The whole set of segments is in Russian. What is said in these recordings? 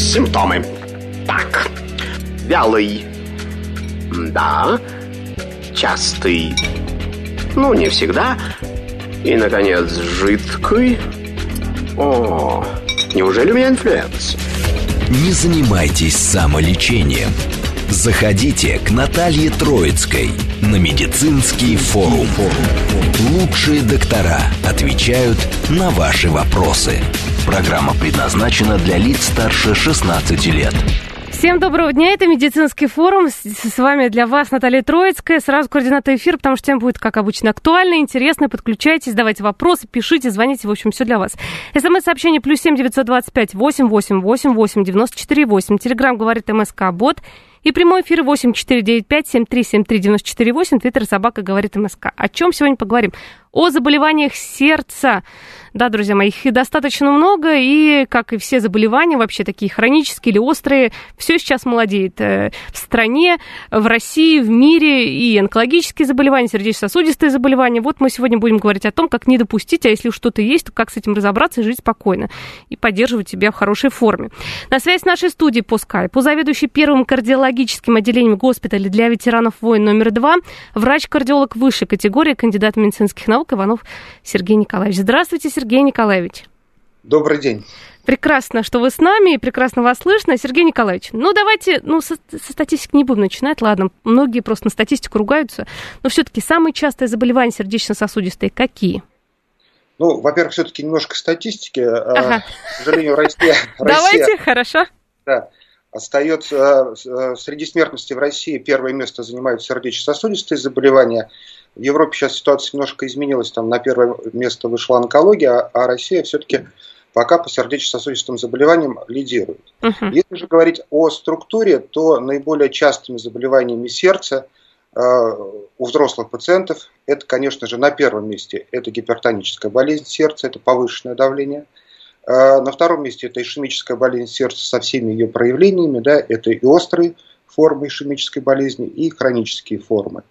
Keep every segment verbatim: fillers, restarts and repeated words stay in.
Симптомы. Так. Вялый. Да. Частый. Ну, не всегда. И, наконец, жидкий. О, неужели у меня инфлюенс? Не занимайтесь самолечением. Заходите к Наталье Троицкой на медицинский форум. Лучшие доктора отвечают на ваши вопросы. Программа предназначена для лиц старше шестнадцати лет. Всем доброго дня, это медицинский форум. С вами для вас Наталья Троицкая. Сразу координаты эфира, потому что тема будет, как обычно, актуальна, интересная. Подключайтесь, задавайте вопросы, пишите, звоните. В общем, все для вас. СМС-сообщение плюс семь девятьсот двадцать пять восемь восемь восемь восемь девяносто четыре восемь. Телеграм говорит МСК-бот. И прямой эфир восемь четыре девять пять семь три семь три девяносто четыре восемь. Твиттер собака говорит МСК. О чем сегодня поговорим? О заболеваниях сердца. Да, друзья мои, их достаточно много, и, как и все заболевания, вообще такие хронические или острые, все сейчас молодеет в стране, в России, в мире, и онкологические заболевания, сердечно-сосудистые заболевания. Вот мы сегодня будем говорить о том, как не допустить, а если уж что-то есть, то как с этим разобраться и жить спокойно, и поддерживать себя в хорошей форме. На связи с нашей студией по скайпу заведующий первым кардиологическим отделением госпиталя для ветеранов войн номер два, врач-кардиолог высшей категории, кандидат медицинских наук Иванов Сергей Николаевич. Здравствуйте, Сергей Николаевич. Добрый день. Прекрасно, что вы с нами, и прекрасно вас слышно. Сергей Николаевич, ну давайте, ну со, со статистики не будем начинать, ладно, многие просто на статистику ругаются, но все-таки самые частые заболевания сердечно-сосудистые какие? Ну, во-первых, все-таки немножко статистики. Ага. К сожалению, Россия... Давайте, хорошо. Да, остается среди смертности в России первое место занимают сердечно-сосудистые заболевания. В Европе сейчас ситуация немножко изменилась, там на первое место вышла онкология, а Россия все-таки пока по сердечно-сосудистым заболеваниям лидирует. Uh-huh. Если же говорить о структуре, то наиболее частыми заболеваниями сердца э, у взрослых пациентов, это, конечно же, на первом месте это гипертоническая болезнь сердца, это повышенное давление. Э, на втором месте это ишемическая болезнь сердца со всеми ее проявлениями, да, это и острые формы ишемической болезни, и хронические формы.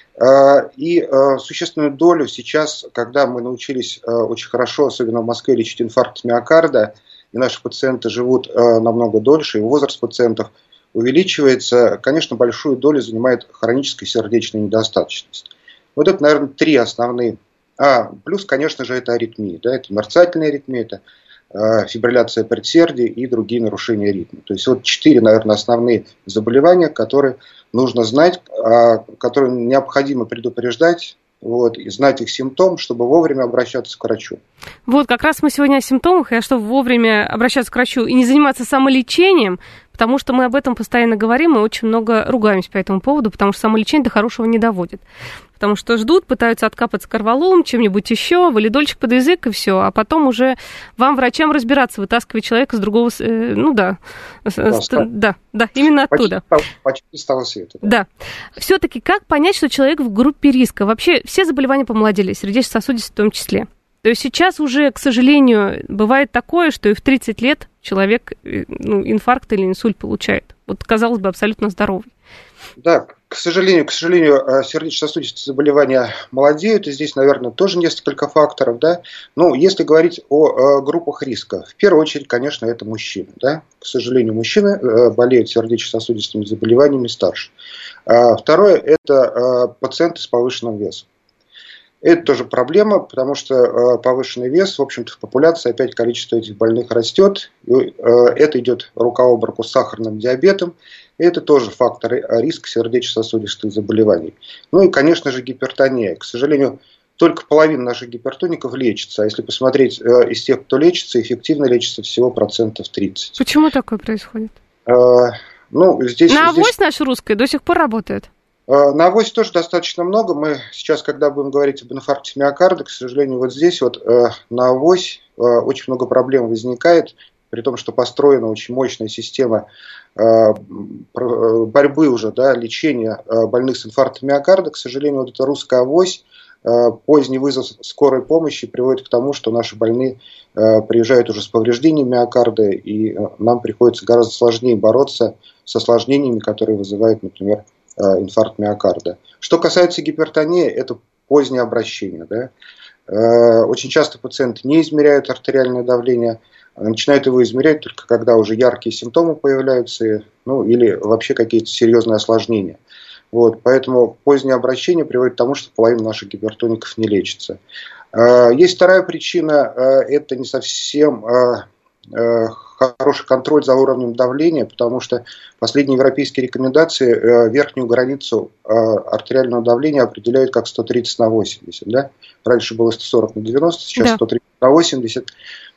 И существенную долю сейчас, когда мы научились очень хорошо, особенно в Москве, лечить инфаркт миокарда, и наши пациенты живут намного дольше, и возраст пациентов увеличивается, конечно, большую долю занимает хроническая сердечная недостаточность. Вот это, наверное, три основные. А, плюс, конечно же, это аритмии. Да, это мерцательная аритмия, это фибрилляция предсердия и другие нарушения ритма. То есть вот четыре, наверное, основные заболевания, которые нужно знать, которые необходимо предупреждать, вот, и знать их симптом, чтобы вовремя обращаться к врачу. Вот, как раз мы сегодня о симптомах, и чтобы вовремя обращаться к врачу и не заниматься самолечением, потому что мы об этом постоянно говорим и очень много ругаемся по этому поводу, потому что самолечение до хорошего не доводит. Потому что ждут, пытаются откапаться корвалолом, чем-нибудь еще, валидольчик под язык и все, а потом уже вам, врачам, разбираться, вытаскивать человека с другого, э, ну да, да, с, да, да, именно оттуда. Почти, почти с того света. Да. да. Все-таки как понять, что человек в группе риска? Вообще все заболевания помолодели, сердечно-сосудистые в том числе. То есть сейчас уже, к сожалению, бывает такое, что и в тридцать лет человек ну, инфаркт или инсульт получает. Вот, казалось бы, абсолютно здоровый. Да, к сожалению, к сожалению, сердечно-сосудистые заболевания молодеют, и здесь, наверное, тоже несколько факторов, да. Но если говорить о группах риска, в первую очередь, конечно, это мужчины, да. К сожалению, мужчины болеют сердечно-сосудистыми заболеваниями старше. Второе – это пациенты с повышенным весом. Это тоже проблема, потому что повышенный вес, в общем-то, в популяции опять количество этих больных растет. Это идет рука об руку с сахарным диабетом. Это тоже фактор риска сердечно-сосудистых заболеваний. Ну и, конечно же, гипертония. К сожалению, только половина наших гипертоников лечится. А если посмотреть из тех, кто лечится, эффективно лечится всего процентов тридцать. Почему такое происходит? Ну, здесь, На авось здесь... наша русская до сих пор работает? На авось тоже достаточно много. Мы сейчас, когда будем говорить об инфаркте миокарда, к сожалению, вот здесь вот на авось очень много проблем возникает, при том, что построена очень мощная система борьбы уже, да, лечения больных с инфарктом миокарда. К сожалению, вот эта русская авось, поздний вызов скорой помощи приводит к тому, что наши больные приезжают уже с повреждением миокарда, и нам приходится гораздо сложнее бороться с осложнениями, которые вызывают, например, инфаркт миокарда. Что касается гипертонии, это позднее обращение. Да? Очень часто пациенты не измеряют артериальное давление, начинают его измерять только когда уже яркие симптомы появляются, ну или вообще какие-то серьезные осложнения. Вот, поэтому позднее обращение приводит к тому, что половина наших гипертоников не лечится. Есть вторая причина, это не совсем хороший контроль за уровнем давления, потому что последние европейские рекомендации верхнюю границу артериального давления определяют как сто тридцать на восемьдесят. Да? Раньше было сто сорок на девяносто, сейчас да. сто тридцать на восемьдесят.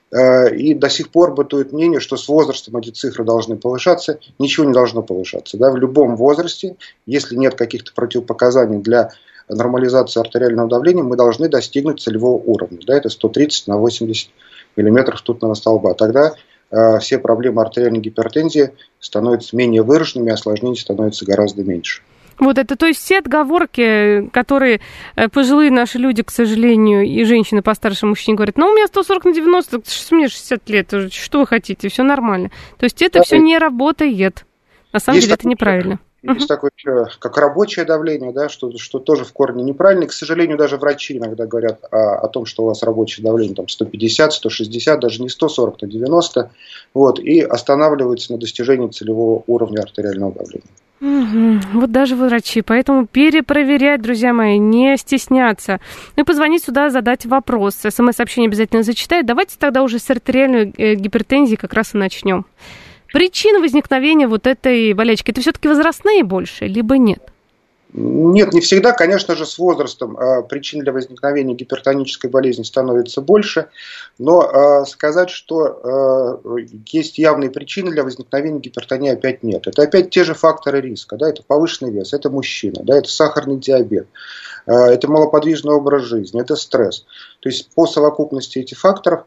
И до сих пор бытует мнение, что с возрастом эти цифры должны повышаться. Ничего не должно повышаться. Да? В любом возрасте, если нет каких-то противопоказаний для нормализации артериального давления, мы должны достигнуть целевого уровня. Да? Это сто тридцать на восемьдесят миллиметров ртутного столба. Тогда э, все проблемы артериальной гипертензии становятся менее выраженными, осложнений становится гораздо меньше. Вот это, то есть все отговорки, которые пожилые наши люди, к сожалению, и женщины постарше мужчин говорят, ну, у меня сто сорок на девяносто, мне шестьдесят лет, что вы хотите, все нормально. То есть это да, все не работает. На самом деле это неправильно. Есть uh-huh. такое, как рабочее давление, да, что, что тоже в корне неправильно. И, к сожалению, даже врачи иногда говорят о, о том, что у вас рабочее давление там, сто пятьдесят, сто шестьдесят, даже не сто сорок на девяносто, вот, и останавливаются на достижении целевого уровня артериального давления. Угу. Вот даже врачи. Поэтому перепроверять, друзья мои, не стесняться. Ну и позвонить сюда, задать вопрос. СМС-сообщение обязательно зачитаю. Давайте тогда уже с артериальной гипертензии как раз и начнем. Причины возникновения вот этой болячки, это все-таки возрастные больше, либо нет? Нет, не всегда. Конечно же, с возрастом э, причин для возникновения гипертонической болезни становится больше. Но э, сказать, что э, есть явные причины для возникновения гипертонии, опять нет. Это опять те же факторы риска. Да? Это повышенный вес, это мужчина, да? Это сахарный диабет, э, это малоподвижный образ жизни, это стресс. То есть по совокупности этих факторов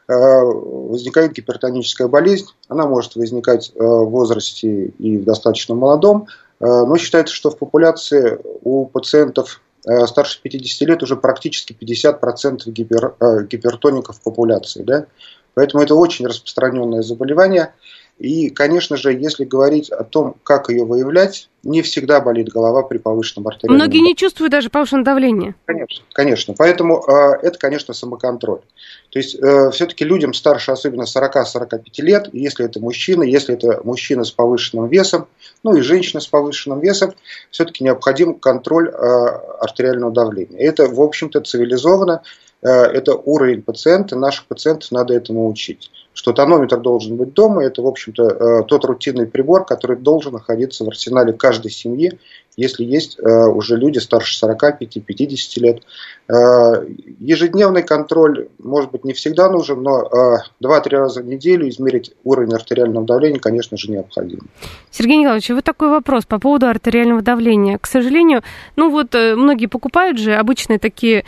возникает гипертоническая болезнь. Она может возникать в возрасте и в достаточно молодом, но считается, что в популяции у пациентов старше пятидесяти лет уже практически пятьдесят процентов гипер, гипертоников в популяции. Да? Поэтому это очень распространенное заболевание. И, конечно же, если говорить о том, как ее выявлять, не всегда болит голова при повышенном артериальном давлении. Многие не чувствуют даже повышенное давление. Конечно, конечно. Поэтому э, это, конечно, самоконтроль. То есть, э, все-таки людям старше, особенно сорок-сорок пять лет, если это мужчина, если это мужчина с повышенным весом, ну и женщина с повышенным весом, все-таки необходим контроль э, артериального давления. Это, в общем-то, цивилизованно. Э, это уровень пациента. Наших пациентов надо этому учить. Что тонометр должен быть дома, это, в общем-то, тот рутинный прибор, который должен находиться в арсенале каждой семьи, если есть уже люди старше сорока пяти - пятидесяти лет. Ежедневный контроль, может быть, не всегда нужен, но два-три раза в неделю измерить уровень артериального давления, конечно же, необходимо. Сергей Николаевич, вот такой вопрос по поводу артериального давления. К сожалению, ну вот многие покупают же обычные такие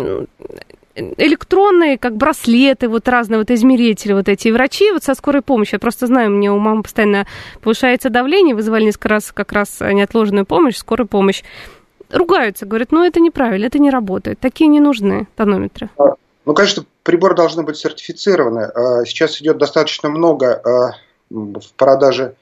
электронные, как браслеты, вот разные вот измерители, вот эти врачи вот со скорой помощью. Я просто знаю, у меня у мамы постоянно повышается давление, вызывали несколько раз как раз неотложную помощь, скорую помощь. Ругаются, говорят, ну это неправильно, это не работает, такие не нужны тонометры. Ну, конечно, приборы должны быть сертифицированы. Сейчас идет достаточно много в продаже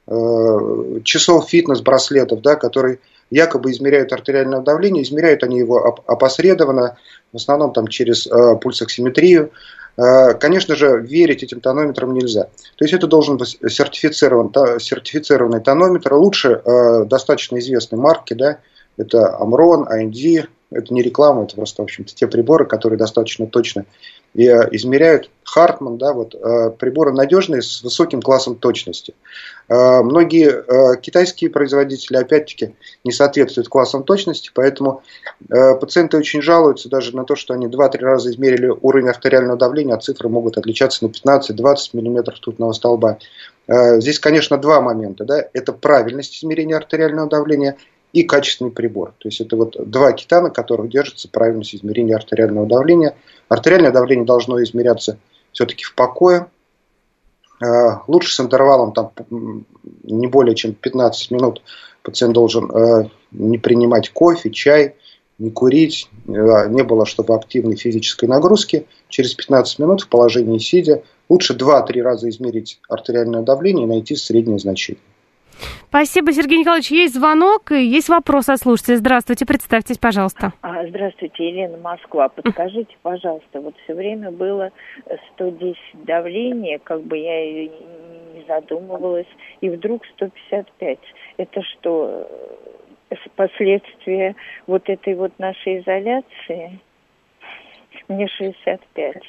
часов фитнес-браслетов, да, которые якобы измеряют артериальное давление, измеряют они его опосредованно, в основном там через э, пульсоксиметрию. Э, конечно же, верить этим тонометрам нельзя. То есть это должен быть сертифицирован, та, сертифицированный тонометр. Лучше э, достаточно известной марки, да, это Omron, эй эн ди. Это не реклама, это просто, в общем-то, те приборы, которые достаточно точно и, э, измеряют. Hartmann, да, вот, э, приборы надежные с высоким классом точности. Э, многие э, китайские производители, опять-таки, не соответствуют классам точности, поэтому э, пациенты очень жалуются даже на то, что они два-три раза измерили уровень артериального давления, а цифры могут отличаться на пятнадцать-двадцать миллиметров ртутного столба. Э, здесь, конечно, два момента. Да? Это правильность измерения артериального давления и качественный прибор. То есть это вот два кита, на которых держится правильность измерения артериального давления. Артериальное давление должно измеряться все-таки в покое. Лучше с интервалом там, не более чем пятнадцать минут пациент должен не принимать кофе, чай, не курить, не было чтобы активной физической нагрузки. Через пятнадцать минут в положении сидя лучше два-три раза измерить артериальное давление и найти среднее значение. Спасибо, Сергей Николаевич. Есть звонок и есть вопрос от слушателя. Здравствуйте, представьтесь, пожалуйста. Здравствуйте, Елена, Москва. Подскажите, пожалуйста, вот все время было сто десять давление, как бы я и не задумывалась, и вдруг сто пятьдесят пять. Это что, последствия вот этой вот нашей изоляции? Мне шестьдесят пять.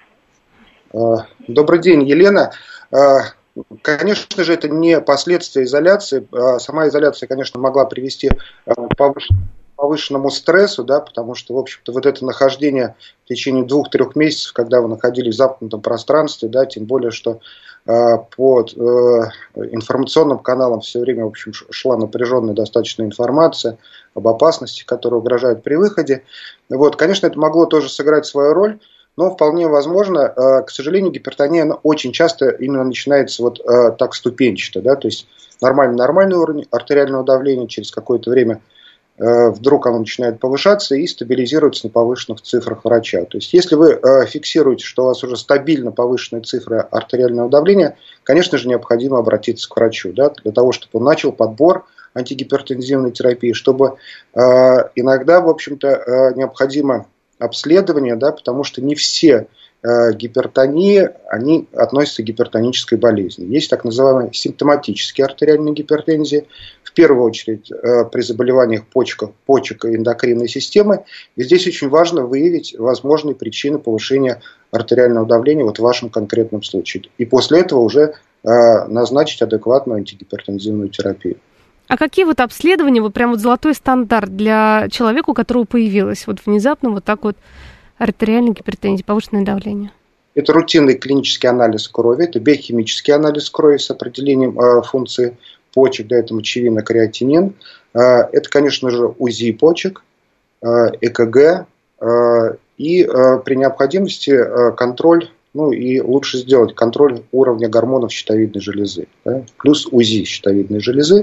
Добрый день, Елена. Конечно же, это не последствия изоляции. Сама изоляция, конечно, могла привести к повышенному стрессу, да, потому что, в общем-то, вот это нахождение в течение двух-трех месяцев, когда вы находились в замкнутом пространстве, да, тем более, что по информационным каналам все время, в общем, шла напряженная достаточно информация об опасности, которая угрожает при выходе. Вот, конечно, это могло тоже сыграть свою роль. Но вполне возможно, к сожалению, гипертония она очень часто именно начинается вот так ступенчато, да, то есть нормальный-нормальный уровень артериального давления, через какое-то время вдруг оно начинает повышаться и стабилизируется на повышенных цифрах врача. То есть если вы фиксируете, что у вас уже стабильно повышенные цифры артериального давления, конечно же, необходимо обратиться к врачу, да, для того, чтобы он начал подбор антигипертензивной терапии, чтобы иногда, в общем-то, необходимо обследование, да, потому что не все э, гипертонии, они относятся к гипертонической болезни. Есть так называемые симптоматические артериальные гипертензии, в первую очередь э, при заболеваниях почек, почек и эндокринной системы. И здесь очень важно выявить возможные причины повышения артериального давления вот в вашем конкретном случае. И после этого уже э, назначить адекватную антигипертензивную терапию. А какие вот обследования, вот прям вот золотой стандарт для человека, у которого появилось вот внезапно вот так вот артериальная гипертензия, повышенное давление? Это рутинный клинический анализ крови, это биохимический анализ крови с определением э, функции почек, да, это мочевина, креатинин. Э, это, конечно же, УЗИ почек, э, ЭКГ э, и э, при необходимости э, контроль, ну и лучше сделать контроль уровня гормонов щитовидной железы, да, плюс УЗИ щитовидной железы.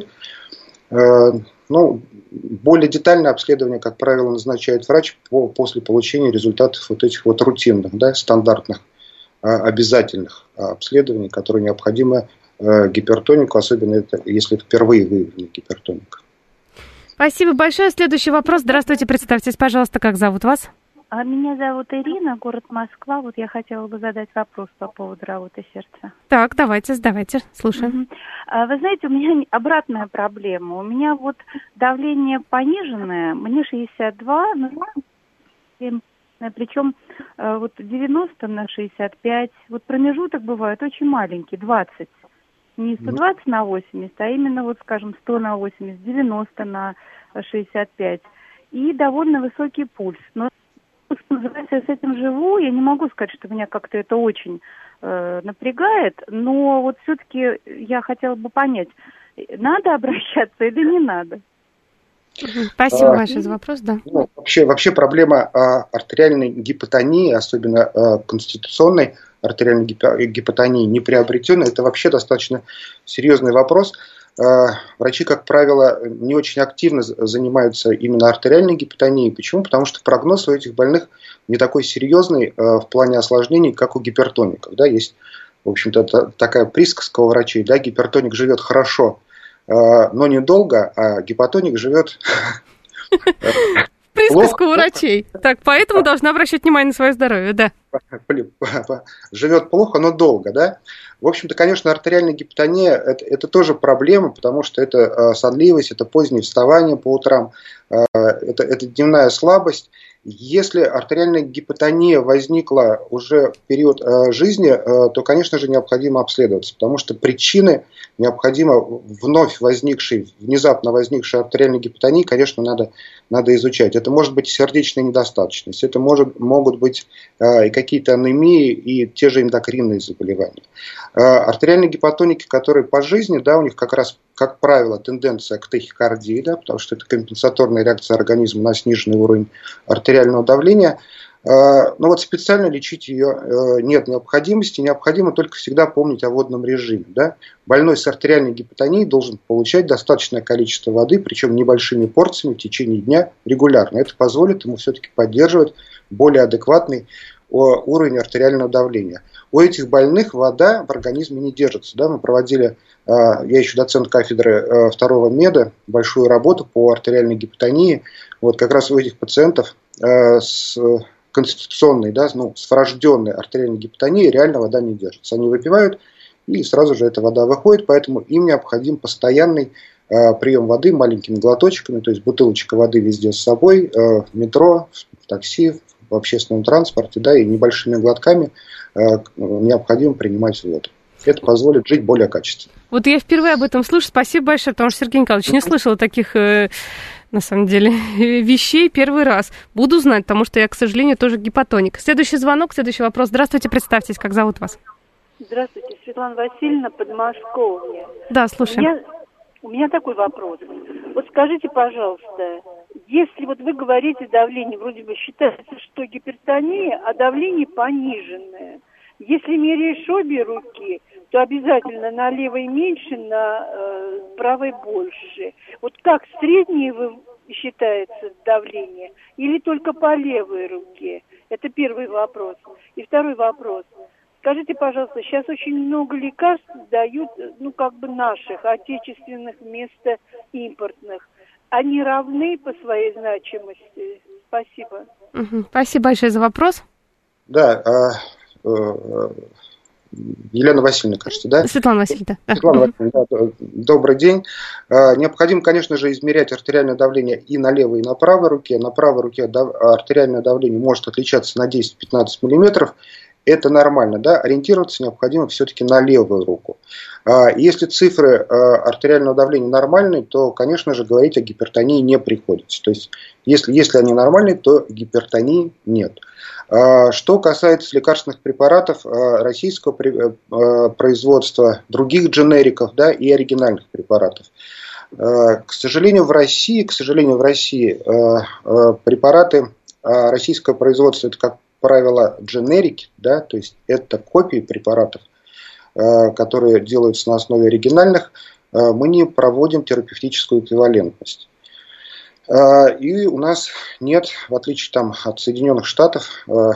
Ну, более детальное обследование, как правило, назначает врач по, после получения результатов вот этих вот рутинных, да, стандартных, обязательных обследований, которые необходимы гипертонику, особенно это, если это впервые выявлена гипертоника. Спасибо большое. Следующий вопрос. Здравствуйте, представьтесь, пожалуйста, как зовут вас? Меня зовут Ирина, город Москва. Вот я хотела бы задать вопрос по поводу работы сердца. Так, давайте, задавайте, слушаем. Uh-huh. Вы знаете, у меня обратная проблема. У меня вот давление пониженное, мне шестьдесят два, ну, причем вот девяносто на шестьдесят пять. Вот промежуток бывает очень маленький, двадцать. Не сто двадцать на восемьдесят, а именно, вот, скажем, сто на восемьдесят, девяносто на шестьдесят пять. И довольно высокий пульс. Но я с этим живу, я не могу сказать, что меня как-то это очень э, напрягает, но вот все-таки я хотела бы понять, надо обращаться или не надо. Спасибо а, большое за вопрос, да. Ну, вообще, вообще проблема а, артериальной гипотонии, особенно а, конституционной артериальной гипотонии, не приобретенной, это вообще достаточно серьезный вопрос. Врачи, как правило, не очень активно занимаются именно артериальной гипотонией. Почему? Потому что прогноз у этих больных не такой серьезный в плане осложнений, как у гипертоников. Да, есть, в общем-то, такая присказка у врачей. Да, гипертоник живет хорошо, но недолго, а гипотоник живет... Присказка у врачей. Так, поэтому должна обращать внимание на свое здоровье, да. Живет плохо, но долго, да. В общем-то, конечно, артериальная гипотония это, это тоже проблема, потому что это э, сонливость, это позднее вставание по утрам, э, это, это дневная слабость. Если артериальная гипотония возникла уже в период э, жизни, э, то, конечно же, необходимо обследоваться, потому что причины необходимо вновь возникшей, внезапно возникшей артериальной гипотонии, конечно, надо, надо изучать. Это может быть сердечная недостаточность, это может, могут быть э, и какие-то анемии, и те же эндокринные заболевания. Э, артериальные гипотоники, которые по жизни, да, у них как раз, как правило, тенденция к тахикардии, да, потому что это компенсаторная реакция организма на сниженный уровень артериального давления. Но вот специально лечить ее нет необходимости. Необходимо только всегда помнить о водном режиме. Да? Больной с артериальной гипотонией должен получать достаточное количество воды, причем небольшими порциями в течение дня регулярно. Это позволит ему все-таки поддерживать более адекватный уровень артериального давления. У этих больных вода в организме не держится. Да? Мы проводили, я еще доцент кафедры второго меда, большую работу по артериальной гипотонии. Вот как раз у этих пациентов с конституционной, да, ну, с врожденной артериальной гипотонией реально вода не держится. Они выпивают, и сразу же эта вода выходит, поэтому им необходим постоянный прием воды маленькими глоточками, то есть бутылочка воды везде с собой, в метро, в такси, в общественном транспорте, да, и небольшими глотками необходимо принимать воду. Это позволит жить более качественно. Вот я впервые об этом слышу. Спасибо большое, потому что Сергей Николаевич не слышала таких, на самом деле, вещей первый раз. Буду знать, потому что я, к сожалению, тоже гипотоник. Следующий звонок, следующий вопрос. Здравствуйте, представьтесь, как зовут вас? Здравствуйте, Светлана Васильевна, Подмосковье. Да, слушаем. У меня, у меня такой вопрос. Вот скажите, пожалуйста, если вот вы говорите давление, вроде бы считается, что гипертония, а давление пониженное. Если меряешь обе руки, то обязательно на левой меньше, на э, правой больше. Вот как среднее вы считается давление или только по левой руке? Это первый вопрос. И второй вопрос. Скажите, пожалуйста, сейчас очень много лекарств дают, ну, как бы наших, отечественных вместо импортных. Они равны по своей значимости? Спасибо. Угу. Спасибо большое за вопрос. Да, а, а, Елена Васильевна, кажется, да? Светлана Васильевна. Светлана Васильевна, да, добрый день. Необходимо, конечно же, измерять артериальное давление и на левой, и на правой руке. На правой руке артериальное давление может отличаться на десять-пятнадцать миллиметров. Это нормально, да? Ориентироваться необходимо все-таки на левую руку. Если цифры артериального давления нормальные, то, конечно же, говорить о гипертонии не приходится. То есть, если, если они нормальные, то гипертонии нет. Что касается лекарственных препаратов российского производства, других дженериков, да, и оригинальных препаратов. К сожалению, в России, к сожалению, в России препараты российского производства, это, как правило, дженерики, да, то есть это копии препаратов, которые делаются на основе оригинальных, мы не проводим терапевтическую эквивалентность. И у нас нет, в отличие там, от Соединенных Штатов,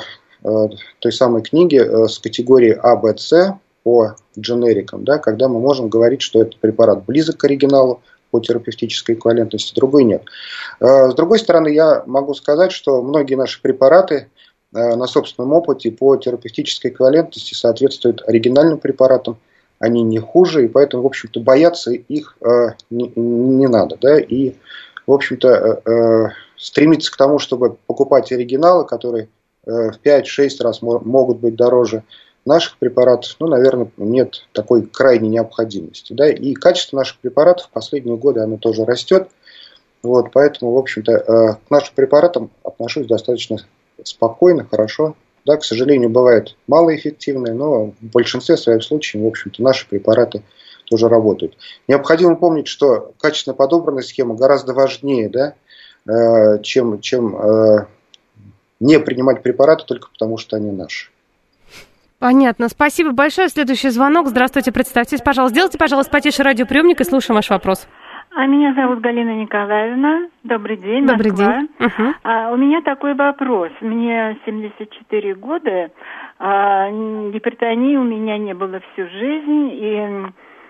той самой книги с категории А, Б, С по дженерикам, да, когда мы можем говорить, что этот препарат близок к оригиналу по терапевтической эквивалентности, другой нет. С другой стороны, я могу сказать, что многие наши препараты на собственном опыте по терапевтической эквивалентности соответствуют оригинальным препаратам, они не хуже, и поэтому, в общем-то, бояться их не, не надо, да, и в общем-то, стремиться к тому, чтобы покупать оригиналы, которые в пять-шесть раз могут быть дороже наших препаратов, ну, наверное, нет такой крайней необходимости. Да? И качество наших препаратов в последние годы оно тоже растет. Вот, поэтому, в общем-то, к нашим препаратам отношусь достаточно спокойно, хорошо. Да, к сожалению, бывают малоэффективные, но в большинстве своих случаев, в общем-то, наши препараты тоже работают. Необходимо помнить, что качественно подобранная схема гораздо важнее, да, чем, чем э, не принимать препараты только потому, что они наши. Понятно. Спасибо большое. Следующий звонок. Здравствуйте, представьтесь, пожалуйста. Сделайте, пожалуйста, потише радиоприемник и слушаем ваш вопрос. А меня зовут Галина Николаевна. Добрый день, Добрый Москва. день. Угу. А, у меня такой вопрос. Мне семьдесят четыре года, а, гипертонии у меня не было всю жизнь, и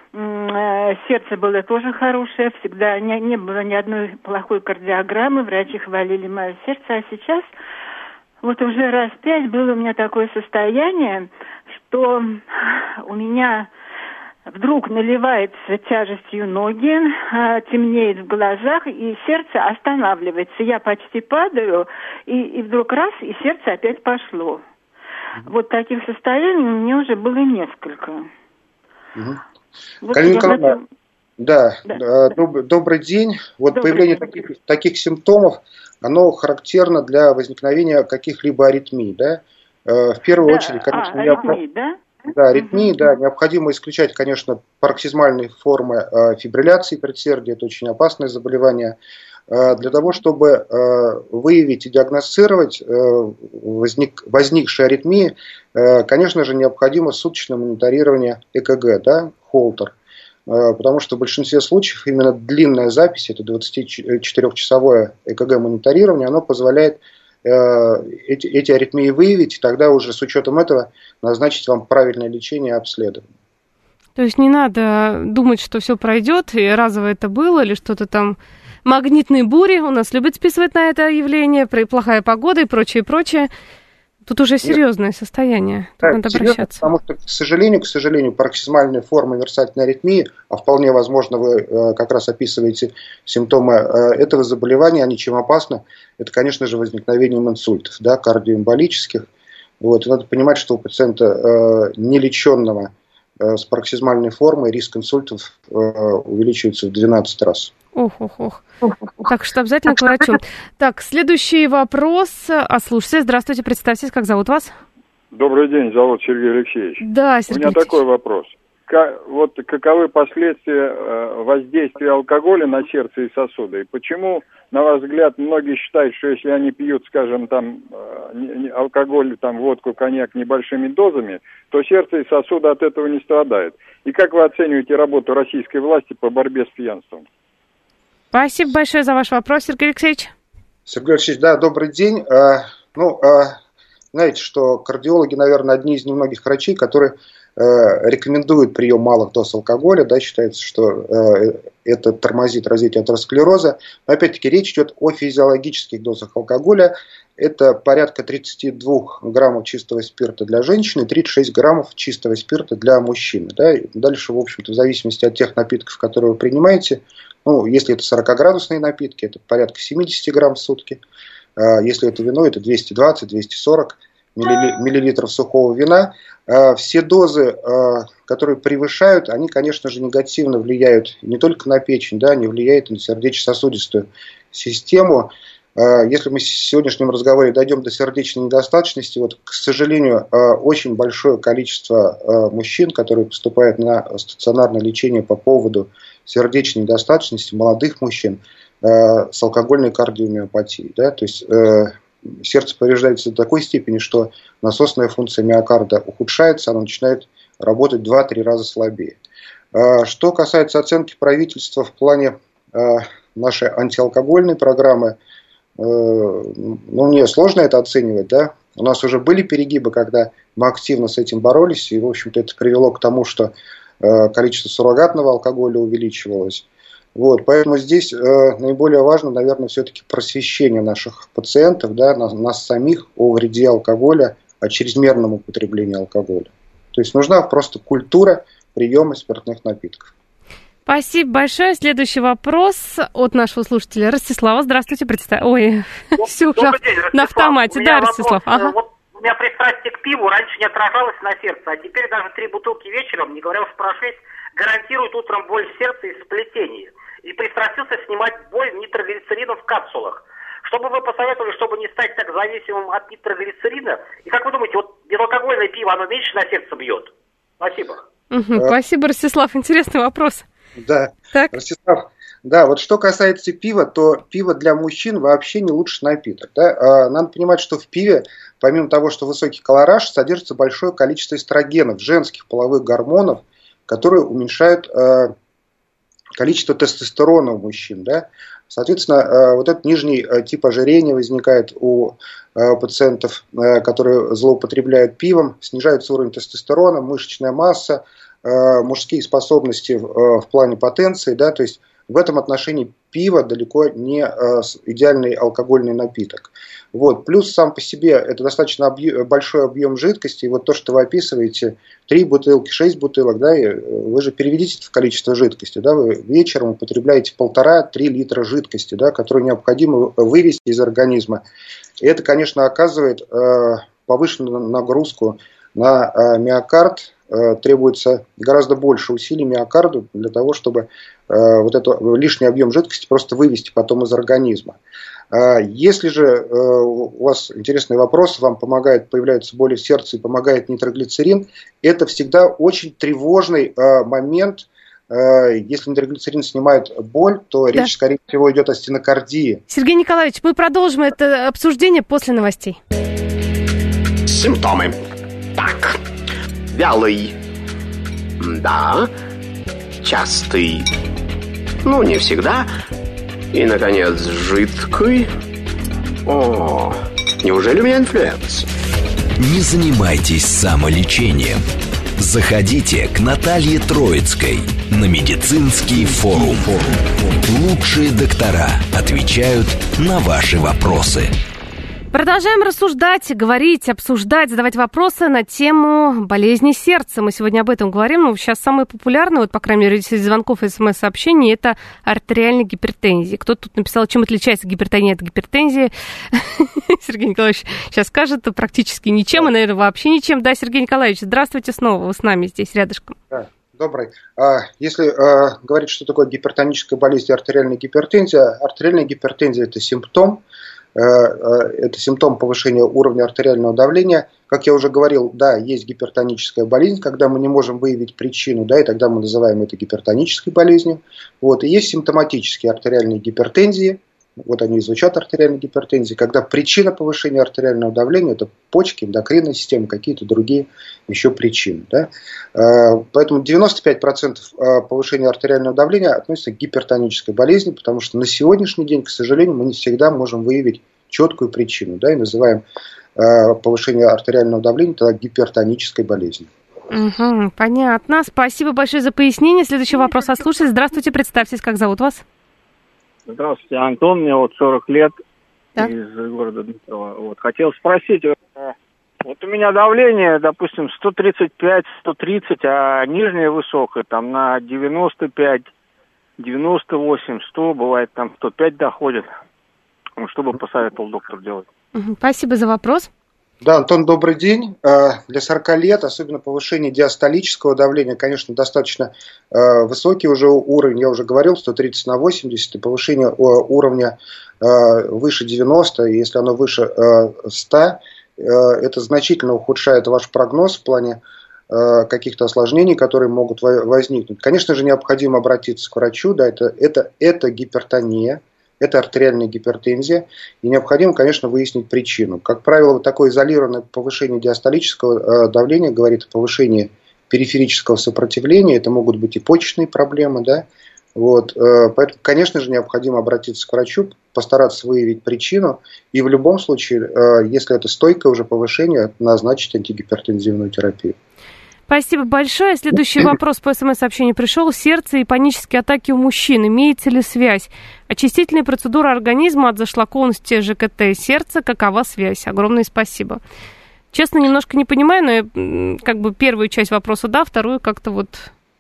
сердце было тоже хорошее, всегда не, не было ни одной плохой кардиограммы, врачи хвалили мое сердце, а сейчас вот уже раз пять было у меня такое состояние, что у меня вдруг наливается тяжестью ноги, темнеет в глазах, и сердце останавливается. Я почти падаю, и, и вдруг раз, и сердце опять пошло. Вот таких состояний у меня уже было несколько. Угу. Вот Галина Николаевна, да, да. Доб, добрый день. Вот Добрый появление день. Таких, таких симптомов, оно характерно для возникновения каких-либо аритмий, да? В первую да. очередь, конечно, а, необходимо... аритмии, да? Да, аритмии, угу. да, необходимо исключать, конечно, пароксизмальные формы э, фибрилляции предсердия, это очень опасное заболевание. Э, для того, чтобы э, выявить и диагностировать э, возник, возникшие аритмии, э, конечно же, необходимо суточное мониторирование ЭКГ, да, Холтер, э, потому что в большинстве случаев именно длинная запись, это двадцатичетырёхчасовое ЭКГ-мониторирование, оно позволяет эти, эти аритмии выявить, и тогда уже с учетом этого назначить вам правильное лечение и обследование. То есть не надо думать, что все пройдет, и разово это было, или что-то там... Магнитные бури, у нас любят списывать на это явление, плохая погода и прочее, прочее. Тут уже серьезное Нет. состояние, тут да, надо серьезно, обращаться. Потому что, к сожалению, к сожалению, пароксизмальная форма мерцательной аритмии, а вполне возможно вы э, как раз описываете симптомы э, этого заболевания, они чем опасны, это, конечно же, возникновение инсультов, да, кардиоэмболических. Вот, и надо понимать, что у пациента э, нелеченного э, с пароксизмальной формой риск инсультов э, увеличивается в двенадцать раз. Ох, ох, ох. Так что обязательно к врачу. Так, следующий вопрос. А слушайте, здравствуйте, представьтесь, как зовут вас? Добрый день, зовут Сергей Алексеевич. Да, Сергей У меня Алексеевич. такой вопрос. Как, вот каковы последствия воздействия алкоголя на сердце и сосуды? И почему, на ваш взгляд, многие считают, что если они пьют, скажем, там алкоголь, там водку, коньяк небольшими дозами, то сердце и сосуды от этого не страдают? И как вы оцениваете работу российской власти по борьбе с пьянством? Спасибо большое за ваш вопрос, Сергей Алексеевич. Сергей Алексеевич, да, добрый день. А, ну, а, знаете, что кардиологи, наверное, одни из немногих врачей, которые а, рекомендуют прием малых доз алкоголя. Да, считается, что а, это тормозит развитие атеросклероза. Но, опять-таки, речь идет о физиологических дозах алкоголя. Это порядка тридцать два граммов чистого спирта для женщины и тридцать шесть граммов чистого спирта для мужчины. Да. Дальше, в общем-то, в зависимости от тех напитков, которые вы принимаете, ну, если это сорокаградусные напитки, это порядка семьдесят грамм в сутки. Если это вино, это двести двадцать - двести сорок миллилитров сухого вина. Все дозы, которые превышают, они, конечно же, негативно влияют не только на печень, да, они влияют на сердечно-сосудистую систему. Если мы в сегодняшнем разговоре дойдем до сердечной недостаточности, вот, к сожалению, очень большое количество мужчин, которые поступают на стационарное лечение по поводу сердечной недостаточности, молодых мужчин с алкогольной кардиомиопатией. Да, то есть э, сердце повреждается до такой степени, что насосная функция миокарда ухудшается, она начинает работать два-три раза слабее. Э, что касается оценки правительства в плане э, нашей антиалкогольной программы, э, ну, мне сложно это оценивать. Да? У нас уже были перегибы, когда мы активно с этим боролись, и, в общем-то, это привело к тому, что количество суррогатного алкоголя увеличивалось. Вот, поэтому здесь э, наиболее важно, наверное, все-таки просвещение наших пациентов, да, нас, нас самих о вреде алкоголя, о чрезмерном употреблении алкоголя. То есть нужна просто культура приема спиртных напитков. Спасибо большое. Следующий вопрос от нашего слушателя Ростислава. Здравствуйте, представь. Ой, все уже на автомате. Да, Ростислав. Ага. У меня пристрастие к пиву раньше не отражалось на сердце, а теперь даже три бутылки вечером, не говоря уж про шесть, гарантируют утром боль в сердце и сплетение. И пристрастился снимать боль нитроглицерина в капсулах. Что бы вы посоветовали, чтобы не стать так зависимым от нитроглицерина? И как вы думаете, вот безалкогольное пиво, оно меньше на сердце бьет? Спасибо. Угу, а... Спасибо, Ростислав. Интересный вопрос. Да, так. Ростислав. Да, вот что касается пива, то пиво для мужчин вообще не лучший напиток. Да? Надо понимать, что в пиве, помимо того, что высокий колораж, содержится большое количество эстрогенов, женских половых гормонов, которые уменьшают э, количество тестостерона у мужчин. Да? Соответственно, э, вот этот нижний э, тип ожирения возникает у э, пациентов, э, которые злоупотребляют пивом, снижается уровень тестостерона, мышечная масса, э, мужские способности в, э, в плане потенции, да, то есть в этом отношении пиво далеко не э, идеальный алкогольный напиток. Вот. Плюс сам по себе это достаточно объ... большой объем жидкости. И вот то, что вы описываете, три бутылки, шесть бутылок, да, и вы же переведите это в количество жидкости. Да, вы вечером употребляете полтора-три литра жидкости, да, которую необходимо вывести из организма. И это, конечно, оказывает э, повышенную нагрузку на э, миокард. Э, требуется гораздо больше усилий миокарду для того, чтобы вот этот лишний объем жидкости просто вывести потом из организма. Если же у вас интересный вопрос, вам помогает, появляются боли в сердце и помогает нитроглицерин, это всегда очень тревожный момент. Если нитроглицерин снимает боль, то да. речь, скорее всего, идет о стенокардии. Сергей Николаевич, мы продолжим это обсуждение после новостей. Симптомы. Так, вялый, да, частый, ну, не всегда. И, наконец, жидкий. О, Неужели у меня инфлюенс? Не занимайтесь самолечением. Заходите к Наталье Троицкой на медицинский форум. Лучшие доктора отвечают на ваши вопросы. Продолжаем рассуждать, говорить, обсуждать, задавать вопросы на тему болезни сердца. Мы сегодня об этом говорим. Ну, сейчас самые популярные, вот, по крайней мере, среди звонков и смс-сообщений, это артериальная гипертензия. Кто-то тут написал, чем отличается гипертония от гипертензии. Сергей Николаевич сейчас скажет, практически ничем, и, наверное, вообще ничем. Да, Сергей Николаевич, здравствуйте снова, вы с нами здесь рядышком. Да, добрый. Если а, говорить, что такое гипертоническая болезнь и артериальная гипертензия, артериальная гипертензия – это симптом, это симптом повышения уровня артериального давления. Как я уже говорил, да, есть гипертоническая болезнь, когда мы не можем выявить причину, да, и тогда мы называем это гипертонической болезнью. Вот, и есть симптоматические артериальные гипертензии, вот они и звучат, артериальной гипертензии, когда причина повышения артериального давления – это почки, эндокринная система, какие-то другие еще причины. Да. Поэтому девяносто пять процентов повышения артериального давления относится к гипертонической болезни, потому что на сегодняшний день, к сожалению, мы не всегда можем выявить четкую причину, да, и называем повышение артериального давления тогда гипертонической болезнью. Угу, понятно. Спасибо большое за пояснение. Следующий вопрос от слушателя. Здравствуйте, представьтесь, как зовут вас? Здравствуйте, Антон, мне вот сорок лет, да? Из города Дмитрова. Вот, хотел спросить, вот у меня давление, допустим, сто тридцать пять - сто тридцать, а нижнее высокое, там на девяносто пять, девяносто восемь, сто, бывает там сто пять доходит. Что бы посоветовал доктор делать? Спасибо за вопрос. Да, Антон, добрый день. Для сорока лет, особенно повышение диастолического давления, конечно, достаточно высокий уже уровень, я уже говорил, сто тридцать на восемьдесят, и повышение уровня выше девяноста, если оно выше ста, это значительно ухудшает ваш прогноз в плане каких-то осложнений, которые могут возникнуть. Конечно же, необходимо обратиться к врачу, да, это, это, это гипертония. Это артериальная гипертензия, и необходимо, конечно, выяснить причину. Как правило, вот такое изолированное повышение диастолического давления говорит о повышении периферического сопротивления, это могут быть и почечные проблемы, да. Вот, поэтому, конечно же, необходимо обратиться к врачу, постараться выявить причину, и в любом случае, если это стойкое уже повышение, назначить антигипертензивную терапию. Спасибо большое. Следующий вопрос по смс-сообщению пришел. Сердце и панические атаки у мужчин. Имеется ли связь? Очистительная процедура организма от зашлакованности ЖКТ сердца. Какова связь? Огромное спасибо. Честно, немножко не понимаю, но я, как бы первую часть вопроса да, вторую как-то вот...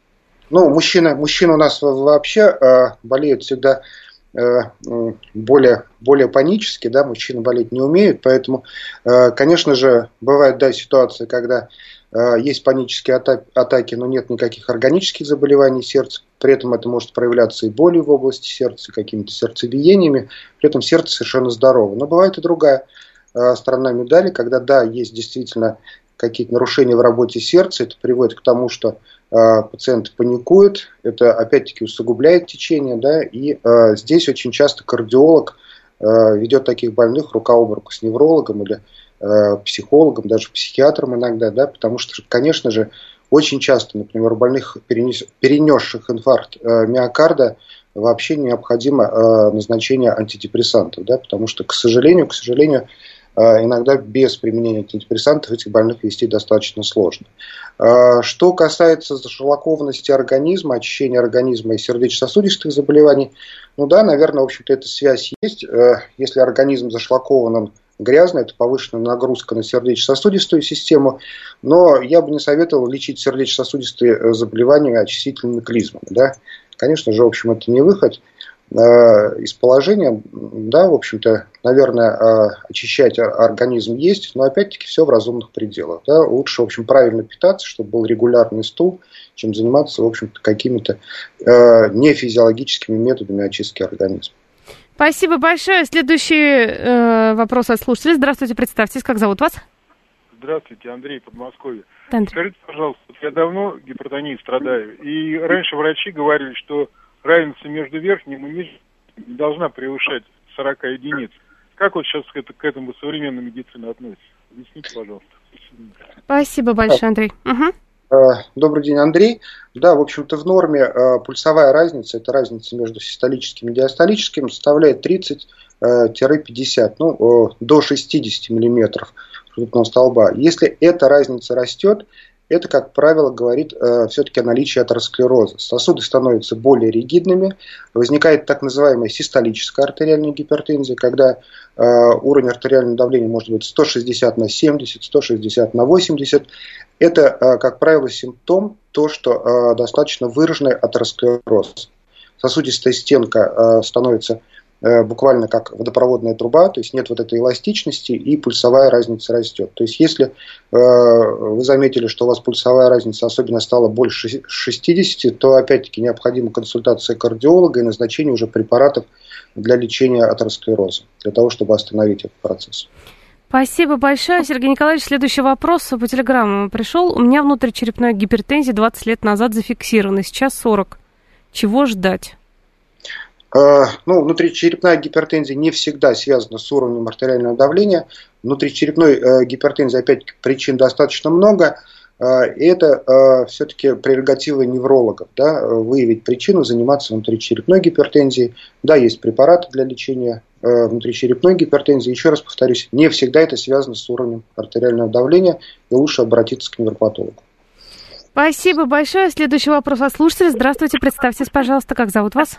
Ну, мужчины, мужчины у нас вообще э, болеют всегда э, более, более панически, да, мужчины болеть не умеют, поэтому, э, конечно же, бывает, да, ситуация, когда есть панические атаки, но нет никаких органических заболеваний сердца. При этом это может проявляться и болью в области сердца, какими-то сердцебиениями. При этом сердце совершенно здорово. Но бывает и другая сторона медали, когда, да, есть действительно какие-то нарушения в работе сердца. Это приводит к тому, что пациент паникует. Это опять-таки усугубляет течение. Да, и здесь очень часто кардиолог ведет таких больных рука об руку с неврологом или психологом, даже психиатром иногда, да, потому что, конечно же, очень часто, например, у больных, перенес, перенесших инфаркт э, миокарда, вообще необходимо э, назначение антидепрессантов, да, потому что, к сожалению, к сожалению, э, иногда без применения антидепрессантов этих больных вести достаточно сложно. Э, что касается зашлакованности организма, очищения организма и сердечно-сосудистых заболеваний, ну да, наверное, в общем-то, эта связь есть. Э, если организм зашлакован, он грязный, это повышенная нагрузка на сердечно-сосудистую систему, но я бы не советовал лечить сердечно-сосудистые заболевания очистительными клизмами. Да. Конечно же, в общем, это не выход э, из положения. Да, в общем-то, наверное, э, очищать организм есть, но опять-таки все в разумных пределах. Да. Лучше, в общем, правильно питаться, чтобы был регулярный стул, чем заниматься, в общем-то, какими-то э, нефизиологическими методами очистки организма. Спасибо большое. Следующий э, вопрос от слушателя. Здравствуйте, представьтесь, как зовут вас? Здравствуйте, Андрей, Подмосковье. Андрей. Скажите, пожалуйста, я давно гипертонией страдаю, и раньше врачи говорили, что разница между верхним и нижним не должна превышать сорок единиц. Как вот сейчас это, к этому современная медицина относится? Объясните, пожалуйста. Спасибо большое, Андрей. Угу. Добрый день, Андрей. Да, в общем-то, в норме пульсовая разница, это разница между систолическим и диастолическим, составляет тридцать-пятьдесят, ну, до шестьдесят миллиметров ртутного столба. Если эта разница растет, это, как правило, говорит э, все-таки о наличии атеросклероза. Сосуды становятся более ригидными, возникает так называемая систолическая артериальная гипертензия, когда э, уровень артериального давления может быть сто шестьдесят на семьдесят, сто шестьдесят на восемьдесят. Это, э, как правило, симптом, то, что э, достаточно выраженный атеросклероз. Сосудистая стенка э, становится буквально как водопроводная труба, то есть нет вот этой эластичности, и пульсовая разница растет. То есть если э, вы заметили, что у вас пульсовая разница особенно стала больше шестидесяти, то опять-таки необходима консультация кардиолога и назначение уже препаратов для лечения атеросклероза, для того, чтобы остановить этот процесс. Спасибо большое, Сергей Николаевич. Следующий вопрос по телеграмму пришел. У меня внутричерепная гипертензия двадцать лет назад зафиксирована, сейчас сорок. Чего ждать? Ну, внутричерепная гипертензия не всегда связана с уровнем артериального давления. Внутричерепной э, гипертензии, опять-таки, причин достаточно много. Э, и это э, все-таки прерогатива неврологов, да, выявить причину, заниматься внутричерепной гипертензией. Да, есть препараты для лечения э, внутричерепной гипертензии. Еще раз повторюсь, не всегда это связано с уровнем артериального давления, и лучше обратиться к невропатологу. Спасибо большое. Следующий вопрос от слушателя. Здравствуйте, представьтесь, пожалуйста, как зовут вас?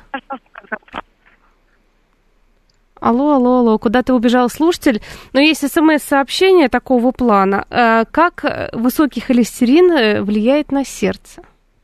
Алло, алло, алло, куда-то убежал слушатель. Но есть смс-сообщение такого плана. Как высокий холестерин влияет на сердце?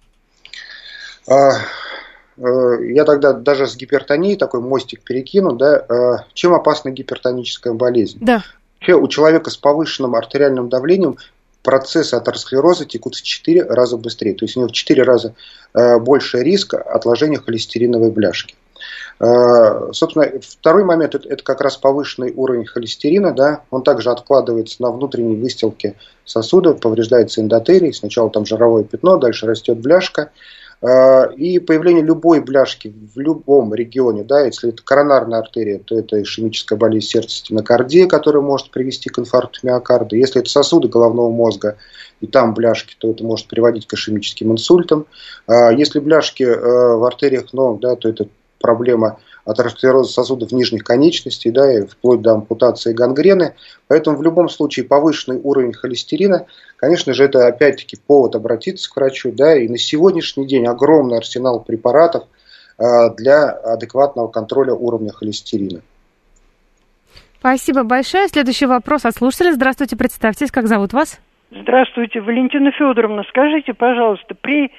Я тогда даже с гипертонией такой мостик перекину. Да? Чем опасна гипертоническая болезнь? Да. Вообще у человека с повышенным артериальным давлением процессы атеросклероза текут в четыре раза быстрее. То есть у него в четыре раза больше риска отложения холестериновой бляшки. Собственно, второй момент это, это как раз повышенный уровень холестерина. Да? Он также откладывается на внутренней выстилке сосуда, повреждается эндотерий. Сначала там жировое пятно, дальше растет бляшка. И появление любой бляшки в любом регионе, да, если это коронарная артерия, то это ишемическая болезнь сердца, стенокардия, которая может привести к инфаркту миокарда. Если это сосуды головного мозга и там бляшки, то это может приводить к ишемическим инсультам. Если бляшки в артериях ног, да, то это проблема атеросклероза сосудов нижних конечностей, да, и вплоть до ампутации и гангрены. Поэтому в любом случае повышенный уровень холестерина, конечно же, это опять-таки повод обратиться к врачу. Да, и на сегодняшний день огромный арсенал препаратов э, для адекватного контроля уровня холестерина. Спасибо большое. Следующий вопрос от слушателя. Здравствуйте, представьтесь, как зовут вас? Здравствуйте, Валентина Федоровна. Скажите, пожалуйста, при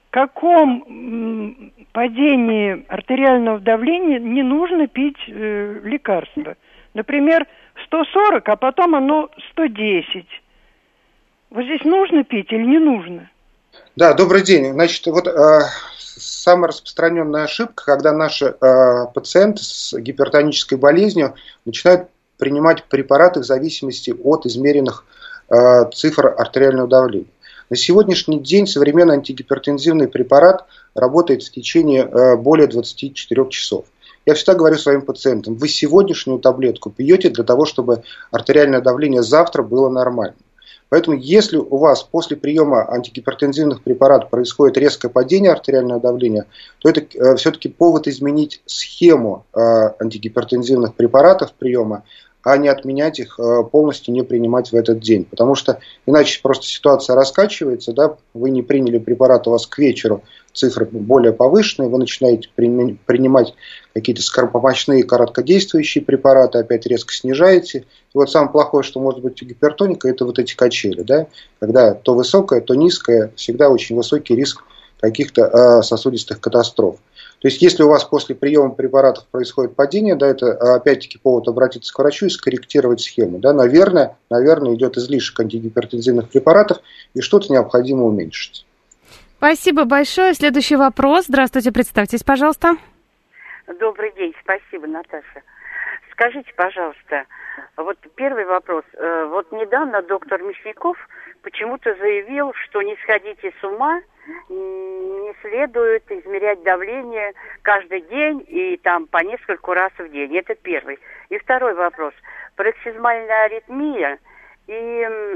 каком падении артериального давления не нужно пить э, лекарства? Например, сто сорок, а потом оно сто десять. Вот здесь нужно пить или не нужно? Да, добрый день. Значит, вот э, самая распространенная ошибка, когда наши э, пациенты с гипертонической болезнью начинают принимать препараты в зависимости от измеренных э, цифр артериального давления. На сегодняшний день современный антигипертензивный препарат работает в течение э, более двадцати четырёх часов. Я всегда говорю своим пациентам, вы сегодняшнюю таблетку пьете для того, чтобы артериальное давление завтра было нормальным. Поэтому если у вас после приема антигипертензивных препаратов происходит резкое падение артериального давления, то это э, все-таки повод изменить схему э, антигипертензивных препаратов приема, а не отменять их, полностью не принимать в этот день. Потому что иначе просто ситуация раскачивается, да, вы не приняли препарат, у вас к вечеру цифры более повышенные, вы начинаете принимать какие-то скоропомощные короткодействующие препараты, опять резко снижаете. И вот самое плохое, что может быть у гипертоника, это вот эти качели, да, когда то высокое, то низкое, всегда очень высокий риск каких-то э, сосудистых катастроф. То есть, если у вас после приема препаратов происходит падение, да, это опять-таки повод обратиться к врачу и скорректировать схему. Да, наверное, наверное, идет излишек антигипертензивных препаратов, и что-то необходимо уменьшить. Спасибо большое. Следующий вопрос. Здравствуйте, представьтесь, пожалуйста. Добрый день, спасибо, Наташа. Скажите, пожалуйста, вот первый вопрос. Вот недавно доктор Мясников почему-то заявил, что не сходите с ума, не следует измерять давление каждый день и там по нескольку раз в день. Это первый. И второй вопрос. Пароксизмальная аритмия и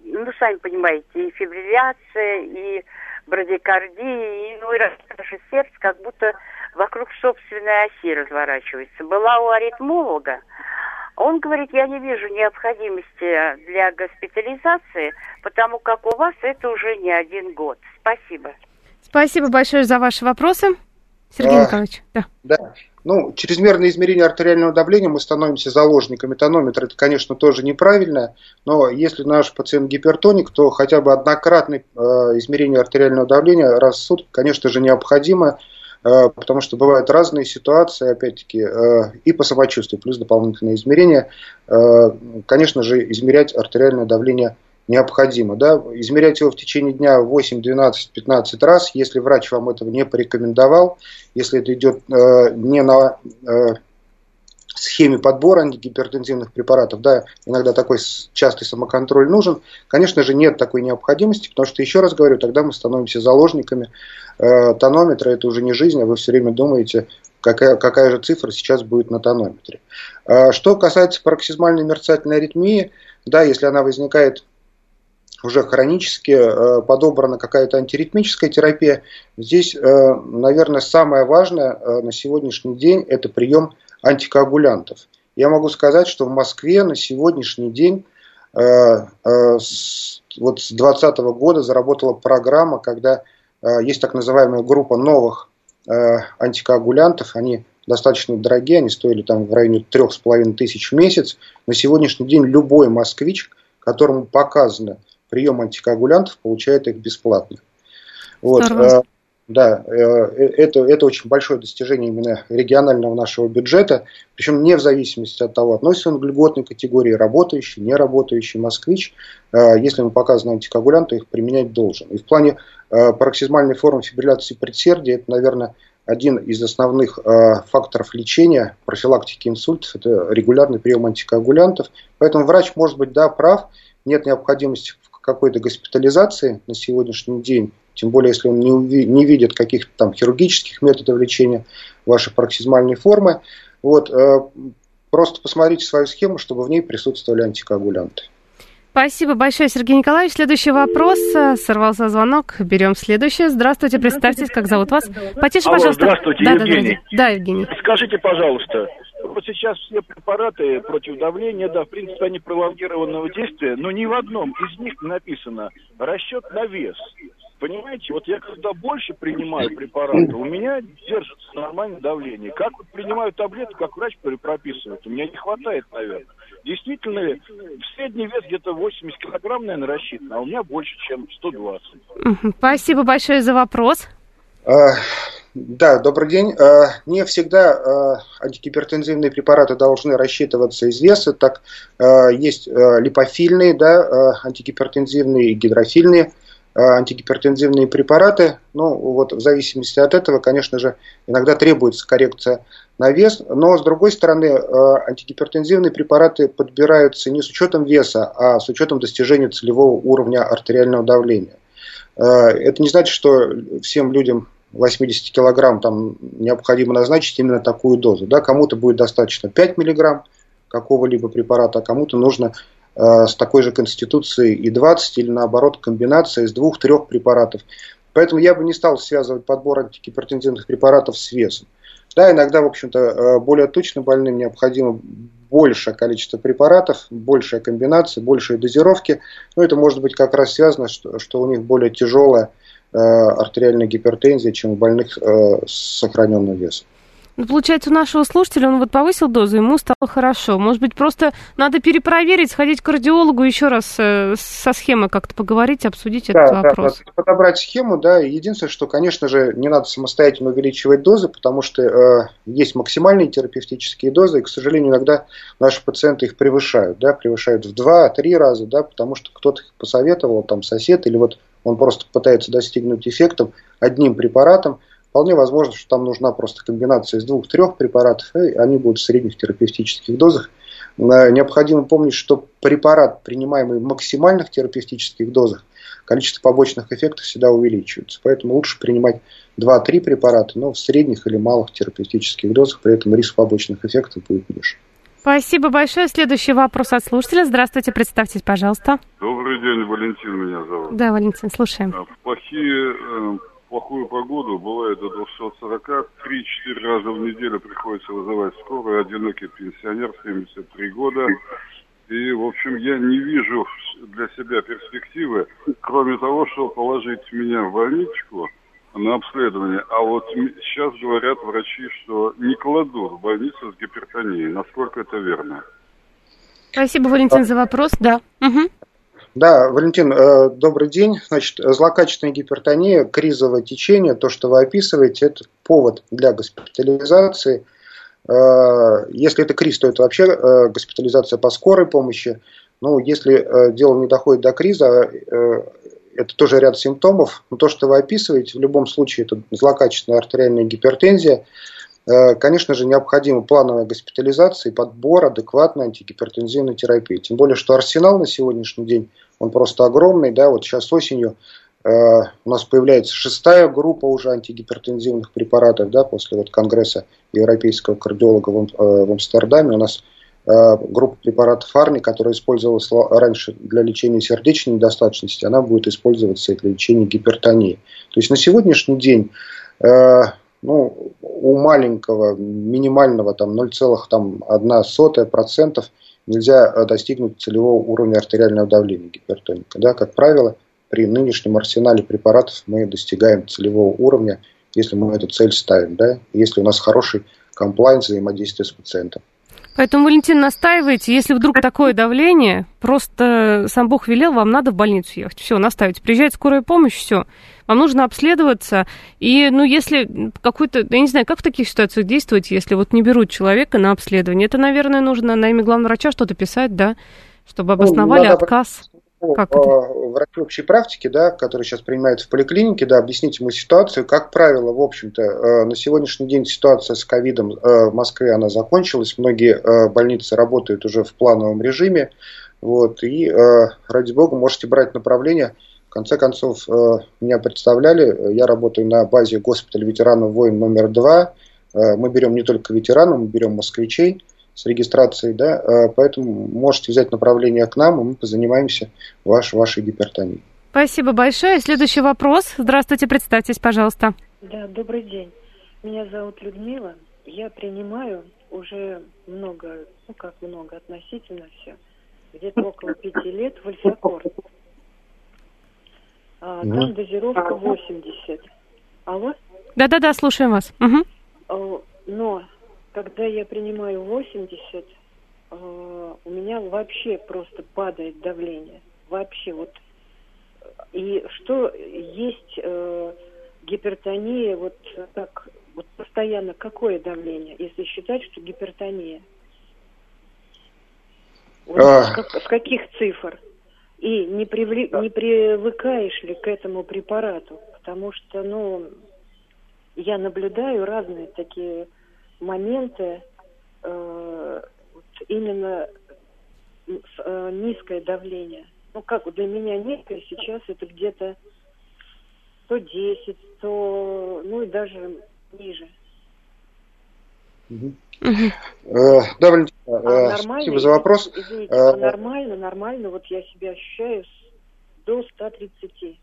ну, сами понимаете, и фибрилляция, и брадикардия, и, ну, и даже сердце как будто вокруг собственной оси разворачивается. Была у аритмолога. Он говорит, я не вижу необходимости для госпитализации, потому как у вас это уже не один год. Спасибо. Спасибо большое за ваши вопросы. Сергей а, Николаевич. Да. да. Ну, чрезмерное измерение артериального давления, мы становимся заложниками тонометра. Это, конечно, тоже неправильно. Но если наш пациент гипертоник, то хотя бы однократное э, измерение артериального давления раз в сутки, конечно же, необходимо. Потому что бывают разные ситуации, опять-таки, и по самочувствию, плюс дополнительные измерения. Конечно же, измерять артериальное давление необходимо. Да? Измерять его в течение дня восемь, двенадцать, пятнадцать раз, если врач вам этого не порекомендовал, если это идет не на схеме подбора антигипертензивных препаратов, да, иногда такой частый самоконтроль нужен. Конечно же, нет такой необходимости, потому что, еще раз говорю, тогда мы становимся заложниками э, тонометра. Это уже не жизнь, а вы все время думаете, какая, какая же цифра сейчас будет на тонометре. Э, что касается пароксизмальной мерцательной аритмии, да, если она возникает уже хронически, э, подобрана какая-то антиритмическая терапия, здесь, э, наверное, самое важное э, на сегодняшний день – это прием антикоагулянтов. Я могу сказать, что в Москве на сегодняшний день э, э, с, вот с двадцатого года заработала программа, когда э, есть так называемая группа новых э, антикоагулянтов. Они достаточно дорогие, они стоили там в районе трех с половиной тысяч в месяц. На сегодняшний день любой москвич, которому показано прием антикоагулянтов, получает их бесплатно. Вот. Э, Да, это, это очень большое достижение именно регионального нашего бюджета, причем не в зависимости от того, относится он к льготной категории, работающий, не работающий москвич. Если ему показаны антикоагулянты, их применять должен. И в плане пароксизмальной формы фибрилляции предсердия, это, наверное, один из основных факторов лечения, профилактики инсультов, это регулярный прием антикоагулянтов. Поэтому врач может быть, да, прав, нет необходимости в какой-то госпитализации на сегодняшний день. Тем более, если он не, уви- не видит каких-то там хирургических методов лечения вашей пароксизмальной формы. Вот, э, просто посмотрите свою схему, чтобы в ней присутствовали антикоагулянты. Спасибо большое, Сергей Николаевич. Следующий вопрос. Сорвался звонок. Берем следующее. Здравствуйте, представьтесь, как зовут вас? Потише, Алло, пожалуйста. Здравствуйте, да, Евгений. Да, да, Евгений. Скажите, пожалуйста, вот сейчас все препараты против давления, да, в принципе, они пролонгированного действия, но ни в одном из них не написано расчет на вес. Понимаете, вот я когда больше принимаю препараты, у меня держится нормальное давление. Как вот принимаю таблетку, как врач прописывает, у меня не хватает, наверное. Действительно ли, средний вес где-то восемьдесят килограмм, наверное, рассчитан, а у меня больше, чем сто двадцать. Спасибо большое за вопрос. А, да, добрый день. А, не всегда а, антигипертензивные препараты должны рассчитываться из веса. Так, а, есть а, липофильные, да, а, антигипертензивные и гидрофильные антигипертензивные препараты. Ну, вот в зависимости от этого, конечно же, иногда требуется коррекция на вес, но, с другой стороны, антигипертензивные препараты подбираются не с учетом веса, а с учетом достижения целевого уровня артериального давления. Это не значит, что всем людям восемьдесят килограмм там необходимо назначить именно такую дозу. Да? Кому-то будет достаточно пять миллиграмм какого-либо препарата, а кому-то нужно с такой же конституцией и двадцать, или наоборот комбинация из двух-трех препаратов. Поэтому я бы не стал связывать подбор антигипертензивных препаратов с весом. Да, иногда, в общем-то, более точно больным необходимо большее количество препаратов, большая комбинация, большие дозировки. Но это может быть как раз связано, что, что у них более тяжелая э, артериальная гипертензия, чем у больных э, с сохраненным весом. Ну, получается, у нашего слушателя он вот повысил дозу, ему стало хорошо. Может быть, просто надо перепроверить, сходить к кардиологу, еще раз э, со схемой как-то поговорить, обсудить да, этот вопрос. Да, подобрать схему, да. Единственное, что, конечно же, не надо самостоятельно увеличивать дозы, потому что э, есть максимальные терапевтические дозы, и, к сожалению, иногда наши пациенты их превышают, да, превышают в два-три раза, да, потому что кто-то их посоветовал, там, сосед, или вот он просто пытается достигнуть эффектом одним препаратом. Вполне возможно, что там нужна просто комбинация из двух-трех препаратов, и они будут в средних терапевтических дозах. Необходимо помнить, что препарат, принимаемый в максимальных терапевтических дозах, количество побочных эффектов всегда увеличивается. Поэтому лучше принимать два-три препарата, но в средних или малых терапевтических дозах, при этом риск побочных эффектов будет ниже. Спасибо большое. Следующий вопрос от слушателя. Здравствуйте, представьтесь, пожалуйста. Добрый день, Валентин меня зовут. Да, Валентин, слушаем. В плохие, э, плохую погоду бывает до двухсот сорока, три-четыре раза в неделю приходится вызывать скорую, одинокий пенсионер, семьдесят три года. И, в общем, я не вижу для себя перспективы, кроме того, что положить меня в больничку на обследование. А вот сейчас говорят врачи, что не кладут в больницу с гипертонией. Насколько это верно? Спасибо, Валентин, за вопрос. Да. Угу. Да, Валентин, э, добрый день. Значит, злокачественная гипертония, кризовое течение, то, что вы описываете, это повод для госпитализации. Э, если это криз, то это вообще э, госпитализация по скорой помощи. Ну, если э, дело не доходит до криза, э, это тоже ряд симптомов. Но то, что вы описываете, в любом случае, это злокачественная артериальная гипертензия. Э, конечно же, необходима плановая госпитализация и подбор адекватной антигипертензивной терапии. Тем более, что арсенал на сегодняшний день, он просто огромный. Да? Вот сейчас осенью э, у нас появляется шестая группа уже антигипертензивных препаратов, да, после вот конгресса европейского кардиолога в, э, в Амстердаме. У нас э, группа препаратов Арни, которая использовалась раньше для лечения сердечной недостаточности, она будет использоваться и для лечения гипертонии. То есть на сегодняшний день э, ну, у маленького, минимального там, ноль целых одна сотая процента нельзя достигнуть целевого уровня артериального давления гипертоника. Да, как правило, при нынешнем арсенале препаратов мы достигаем целевого уровня, если мы эту цель ставим, да, если у нас хороший комплайнс взаимодействия с пациентом. Поэтому, Валентин, настаивайте, если вдруг такое давление, просто сам Бог велел, вам надо в больницу ехать. Все, наставите. Приезжает скорая помощь, все. Вам нужно обследоваться. И, ну, если какой-то, я не знаю, как в таких ситуациях действовать, если вот не берут человека на обследование? Это, наверное, нужно на имя главного врача что-то писать, да, чтобы обосновали ну, отказ. Как врачи общей практики, да, которые сейчас принимают в поликлинике, да, объяснить ему ситуацию. Как правило, в общем-то, на сегодняшний день ситуация с ковидом в Москве, она закончилась. Многие больницы работают уже в плановом режиме. Вот, и, ради бога, можете брать направление. В конце концов, меня представляли, я работаю на базе госпиталя ветеранов войн номер два. Мы берем не только ветеранов, мы берем москвичей с регистрацией, да, поэтому можете взять направление к нам, и мы позанимаемся ваш, вашей гипертонией. Спасибо большое. Следующий вопрос. Здравствуйте, представьтесь, пожалуйста. Да, добрый день. Меня зовут Людмила. Я принимаю уже много, ну как много, относительно все, где-то около пяти лет вальсакор. А, там mm. дозировка восемьдесят. Алло? Да-да-да, слушаем вас. Угу. Но когда я принимаю восемьдесят, э, у меня вообще просто падает давление. Вообще вот. И что есть э, гипертония, вот так, вот постоянно какое давление, если считать, что гипертония? Вот а... как, с каких цифр? И не, привли, не привыкаешь ли к этому препарату? Потому что, ну, я наблюдаю разные такие моменты, э, вот именно э, низкое давление. Ну, как для меня низкое сейчас это где-то сто десять, сто, ну и даже ниже. Угу. Э, да, Валентина, а спасибо за вопрос. Извините, а нормально, нормально, вот я себя ощущаю до ста тридцати.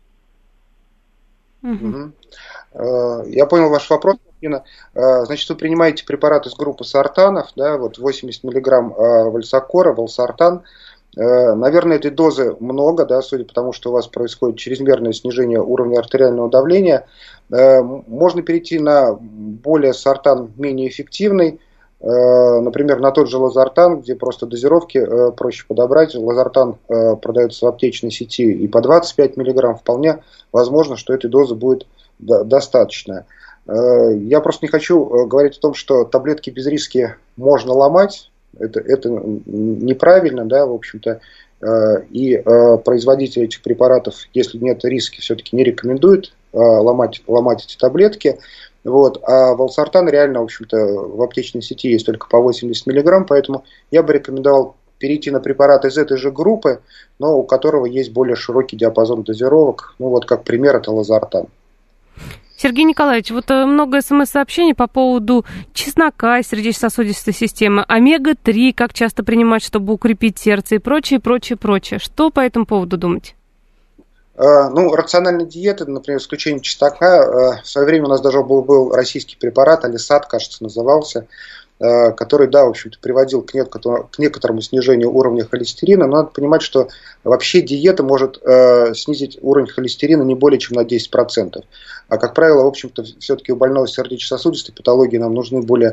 Угу. Я понял ваш вопрос, Марина. Значит, вы принимаете препараты из группы сартанов, да, вот восемьдесят миллиграмм вальсакора, валсартан. Наверное, этой дозы много, да, судя по тому, что у вас происходит чрезмерное снижение уровня артериального давления. Можно перейти на более сартан менее эффективный, например, на тот же лазартан, где просто дозировки проще подобрать. Лазартан продается в аптечной сети и по двадцать пять миллиграмм. Вполне возможно, что этой дозы будет достаточно. Я просто не хочу говорить о том, что таблетки без риски можно ломать. Это, это неправильно, да, в общем-то. И производители этих препаратов, если нет риски, все-таки не рекомендуют ломать, ломать эти таблетки. Вот. А валсартан реально, в общем-то, в аптечной сети есть только по восемьдесят миллиграмм, поэтому я бы рекомендовал перейти на препарат из этой же группы, но у которого есть более широкий диапазон дозировок. Ну вот как пример, это лазартан. Сергей Николаевич, вот много смс-сообщений по поводу чеснока, сердечно-сосудистой системы, омега три, как часто принимать, чтобы укрепить сердце и прочее, прочее, прочее. Что по этому поводу думать? Ну, рациональная диета, например, исключение чеснока. В свое время у нас даже был, был российский препарат, Алисат, кажется, назывался, который, да, в общем-то, приводил к некоторому, к некоторому снижению уровня холестерина. Но надо понимать, что вообще диета может э, снизить уровень холестерина не более чем на десять процентов. А, как правило, в общем-то, все-таки у больного сердечно-сосудистой патологии нам нужны более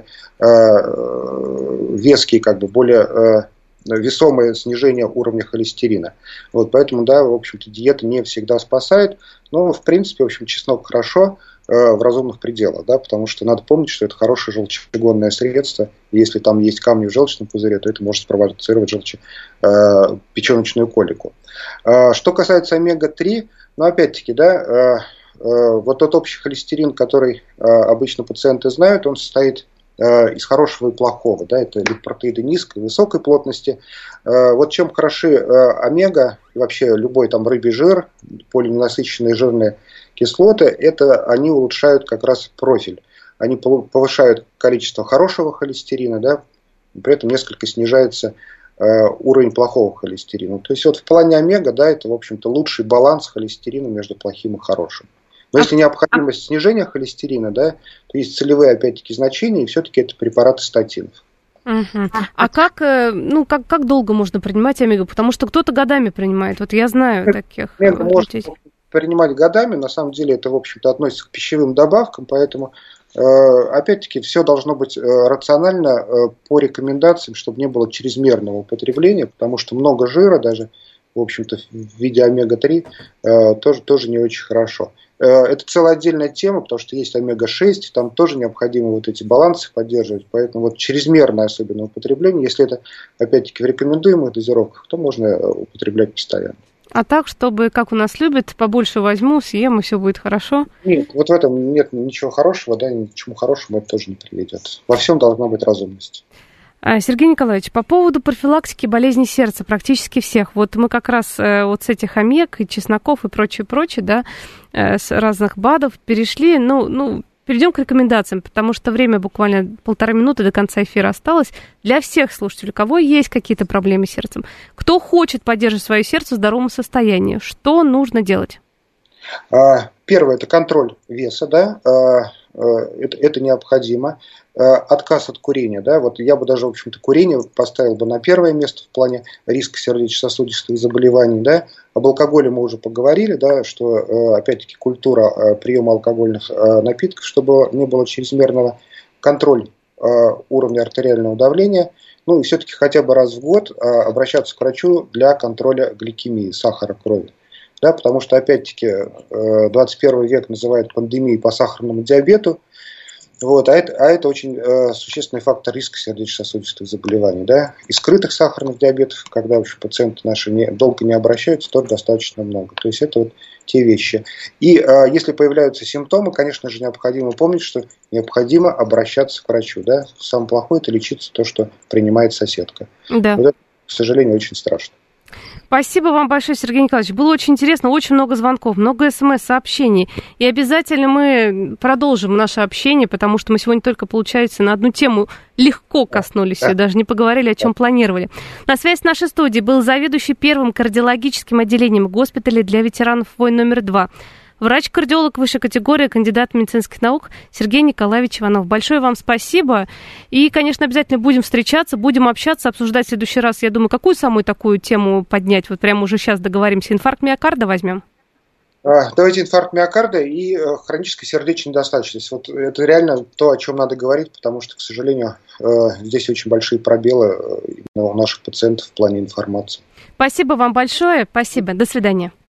э, веские, как бы, более э, весомое снижение уровня холестерина. Вот, поэтому, да, в общем-то, диета не всегда спасает. Но, в принципе, в общем, чеснок хорошо в разумных пределах, да, потому что надо помнить, что это хорошее желчегонное средство, и если там есть камни в желчном пузыре, то это может спровоцировать желче, э, печеночную колику. Э, что касается омега три, ну, опять-таки, да, э, э, вот тот общий холестерин, который э, обычно пациенты знают, он состоит э, из хорошего и плохого, да, это липопротеиды низкой и высокой плотности. Э, вот чем хороши э, омега, и вообще любой там рыбий жир, полиненасыщенные жирные кислоты, это они улучшают как раз профиль. Они повышают количество хорошего холестерина, да, при этом несколько снижается э, уровень плохого холестерина. То есть вот в плане омега, да, это, в общем-то, лучший баланс холестерина между плохим и хорошим. Но если необходимость снижения холестерина, да, то есть целевые, опять-таки, значения, и все-таки это препараты статинов. Угу. А как, ну, как, как долго можно принимать омегу? Потому что кто-то годами принимает. Вот я знаю таких людей. Принимать годами, на самом деле это, в общем-то, относится к пищевым добавкам, поэтому, э, опять-таки, все должно быть э, рационально э, по рекомендациям, чтобы не было чрезмерного употребления, потому что много жира даже, в общем-то, в виде омега три э, тоже, тоже не очень хорошо. Э, это целая отдельная тема, потому что есть омега шесть, там тоже необходимо вот эти балансы поддерживать, поэтому вот чрезмерное особенно употребление, если это, опять-таки, в рекомендуемых дозировках, то можно употреблять постоянно. А так, чтобы, как у нас любят, побольше возьму, съем, и все будет хорошо? Нет, вот в этом нет ничего хорошего, да, ни к чему хорошему это тоже не приведет. Во всем должна быть разумность. Сергей Николаевич, по поводу профилактики болезней сердца практически всех. Вот мы как раз э, вот с этих омег и чесноков и прочее, прочее, да, э, с разных БАДов перешли, ну, ну, перейдем к рекомендациям, потому что время буквально полторы минуты до конца эфира осталось. Для всех слушателей, у кого есть какие-то проблемы с сердцем, кто хочет поддерживать свое сердце в здоровом состоянии, что нужно делать? Первое – это контроль веса, да, это, это необходимо. Отказ от курения, да, вот я бы даже, в общем-то, курение поставил бы на первое место в плане риска сердечно-сосудистых заболеваний, да. Об алкоголе мы уже поговорили, да, что, опять-таки, культура приема алкогольных напитков, чтобы не было чрезмерного, контроль уровня артериального давления, ну и все-таки хотя бы раз в год обращаться к врачу для контроля гликемии, сахара крови. Да, потому что, опять-таки, двадцать первый век называют пандемией по сахарному диабету. Вот, а, это, а это очень э, существенный фактор риска сердечно-сосудистых заболеваний. Да? И скрытых сахарных диабетов, когда в общем, пациенты наши не, долго не обращаются, тоже достаточно много. То есть это вот те вещи. И э, если появляются симптомы, конечно же, необходимо помнить, что необходимо обращаться к врачу. Да? Самое плохое – это лечиться то, что принимает соседка. Да. Вот это, к сожалению, очень страшно. Спасибо вам большое, Сергей Николаевич. Было очень интересно, очень много звонков, много смс-сообщений. И обязательно мы продолжим наше общение, потому что мы сегодня только, получается, на одну тему легко коснулись, да. И даже не поговорили, о чем планировали. На связи с нашей студией был заведующий первым кардиологическим отделением госпиталя для ветеранов войн номер два. Врач-кардиолог высшей категории, кандидат медицинских наук Сергей Николаевич Иванов. Большое вам спасибо. И, конечно, обязательно будем встречаться, будем общаться, обсуждать в следующий раз. Я думаю, какую самую такую тему поднять? Вот прямо уже сейчас договоримся. Инфаркт миокарда возьмем? Давайте инфаркт миокарда и хроническая сердечная недостаточность. Вот это реально то, о чем надо говорить, потому что, к сожалению, здесь очень большие пробелы у наших пациентов в плане информации. Спасибо вам большое. Спасибо. До свидания.